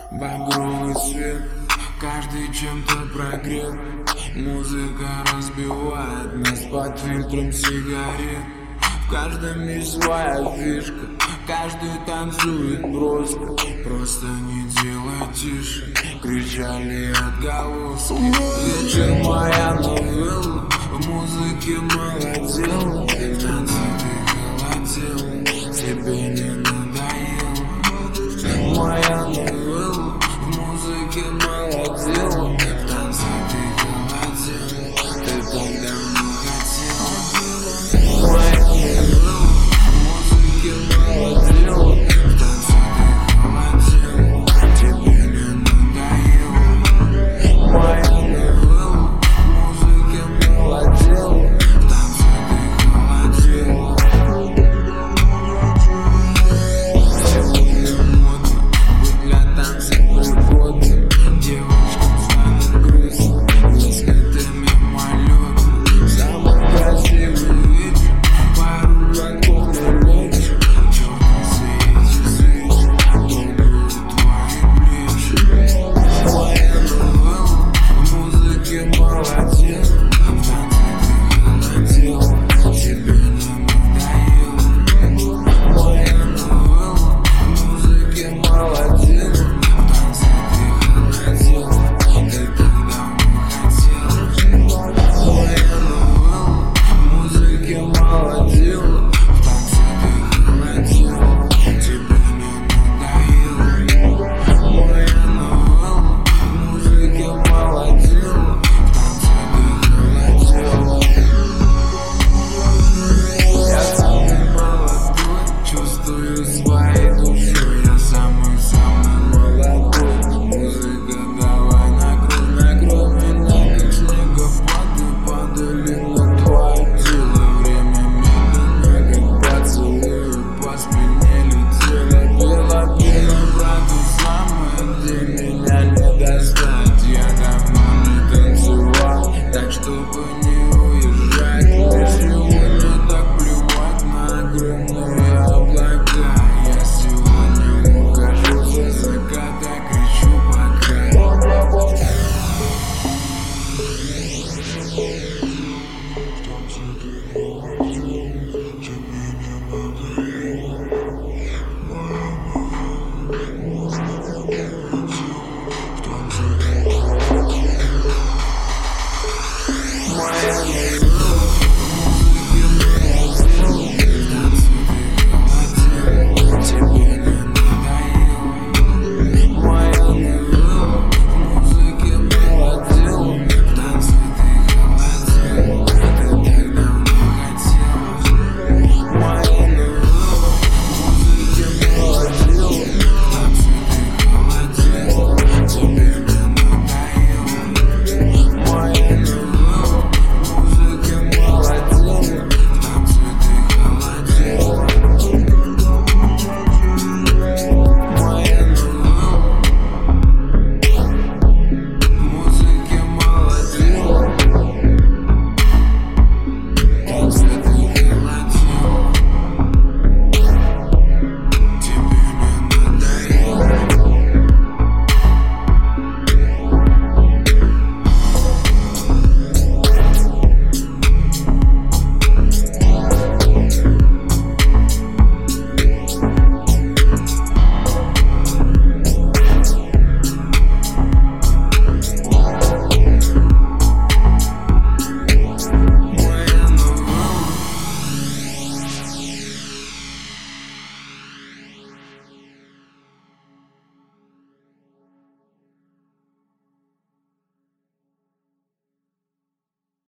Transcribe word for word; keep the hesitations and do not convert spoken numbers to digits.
Багровый свет, каждый чем-то прогрет. Музыка разбивает нас под фильтром сигарет. В каждом есть своя фишка, каждый танцует броско. Просто не делай тише, кричали отголоски. Вечер моя новелла, в музыке молодел. В танце ты холодел, тебе не надоело. Моя новелла, в музыке молодел. В танце ты холодел, ты так давно хотел. Моя новелла, в музыке молодел. В танце ты холодел, тебе не надоело. Моя новелла, в музыке молодел. В танце ты холодел. Сегодня модно быть для танца пригодным. Девушкам станет грустно, если ты мимолетно. Самый красивый вечер, пару звонков на вечер. В черном свете свечи, трогают твои плечи. Моя новелла, в музыке молодец. В танце ты холодел, тебе не надоело. Моя новелла, в музыке молодец. В танце ты холодел, ты так давно хотел. Моя новелла, в музыке молодец. В танце ты холодел, тебе не надоело. Моя новелла, в музыке молодец. В танце ты холодел. Я самый молодой, чувствую своей душой. Я самый-самый молодой. Музыка, давай накрой, накрой меня, как снегопады падали на твое тело. Время медленно, как поцелуй, по спине летело. Бело-белым градусам, где меня не достать. Я давно не танцевал, так чтобы не уезжать. Мне сегодня так плевать на огромные облака. Я сегодня ухожу за заката, кричу пока. Тебе не надоело.